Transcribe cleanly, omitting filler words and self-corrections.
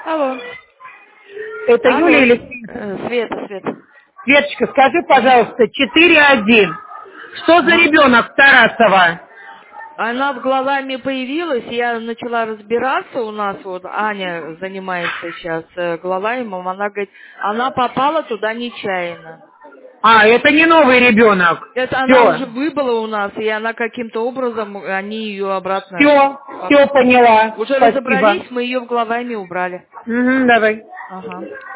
Алло. Это Алло. Юлия или Света. Светочка, скажи, пожалуйста, 4-1. Что за ребенок Тарасова? Она в глазами появилась, я начала разбираться, у нас вот Аня занимается сейчас глазами, она говорит, она попала туда нечаянно. А, это не новый ребенок. Это она Все, уже выбыла у нас, и она каким-то образом, они ее обратно... все поняла. Уже Спасибо. разобрались, мы ее в глазами убрали. Давай. Ага.